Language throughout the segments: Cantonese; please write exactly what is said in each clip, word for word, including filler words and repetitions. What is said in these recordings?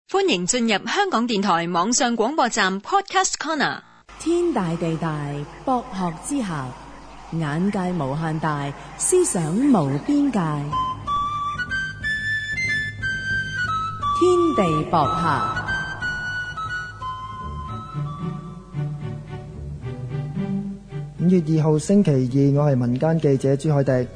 歡迎進入香港電台網上廣播站 Podcast Corner。 天大地大，博學之下，眼界無限大，思想無邊界。天地博客。 五月二號星期二，我係民間記者朱凱迪。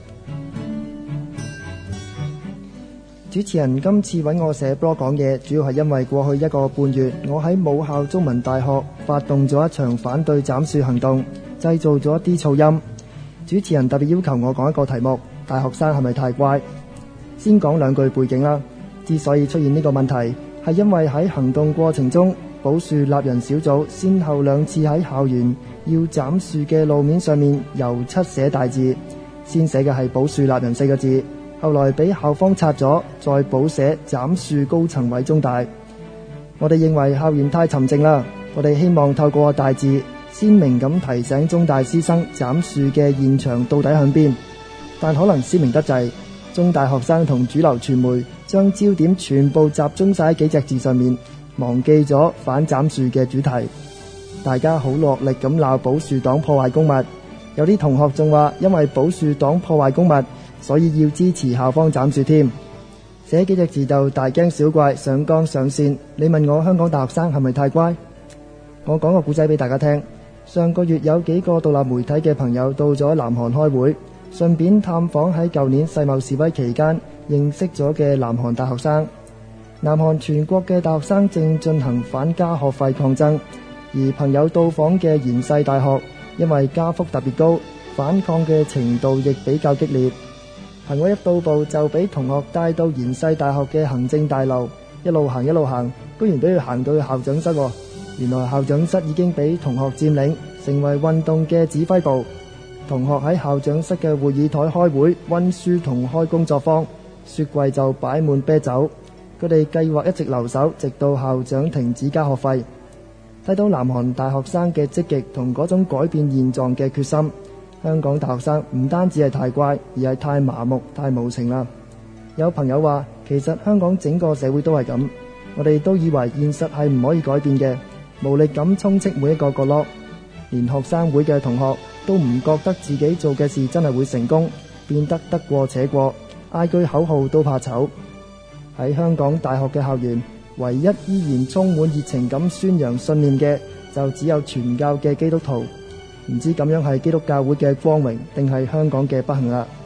主持人今次揾我寫 blog 講嘢，主要係因為過去一個半月，我喺母校中文大學發動咗一場反對斬樹行動，製造咗一啲噪音。主持人特別要求我講一個題目：大學生係咪太乖？先講兩句背景啦。之所以出現呢個問題，係因為喺行動過程中，保樹立人小組先後兩次喺校園要斬樹嘅路面上面油漆寫大字，先寫嘅係保樹立人四個字，後來俾校方拆咗，再補寫斬樹高層委中大。我哋認為校園太沉靜啦，我哋希望透過大字鮮明咁提醒中大師生斬樹嘅現場到底向邊，但可能鮮明得滯，中大學生同主流傳媒將焦點全部集中晒喺幾隻字上面，忘記咗反斬樹嘅主題。大家好落力咁鬧保樹黨破壞公物，有啲同學仲話因為保樹黨破壞公物，所以要支持校方斬樹添。寫幾隻字就大驚小怪，上綱上線。你問我香港大學生係咪太乖？我講個故仔俾大家聽。上個月有幾個獨立媒體嘅朋友到咗南韓開會，順便探訪喺舊年世貿示威期間認識咗嘅南韓大學生。南韓全國嘅大學生正進行反加學費抗爭，而朋友到訪嘅延世大學因為加幅特別高，反抗嘅程度亦比較激烈。朋友一到步就俾同學帶到延世大學嘅行政大樓，一路行一路行，居然俾佢行到去校長室。原來校長室已經俾同學佔領，成為運動嘅指揮部。同學喺校長室嘅會議台開會、溫書同開工作坊，雪櫃就擺滿啤酒。佢哋計劃一直留守，直到校長停止加學費。睇到南韓大學生嘅積極同嗰種改變現狀嘅決心，香港大學生唔單止係太乖，而係太麻木、太無情啦。有朋友話，其實香港整個社會都係咁，我哋都以為現實係唔可以改變嘅，無力咁充斥每一個角落。連學生會嘅同學都唔覺得自己做嘅事真係會成功，變得得過且過，嗌句口號都怕醜。喺香港大學嘅校園，唯一依然充滿熱情咁宣揚信念嘅，就只有傳教嘅基督徒。唔知咁樣係基督教會嘅光榮，定係香港嘅不幸啦。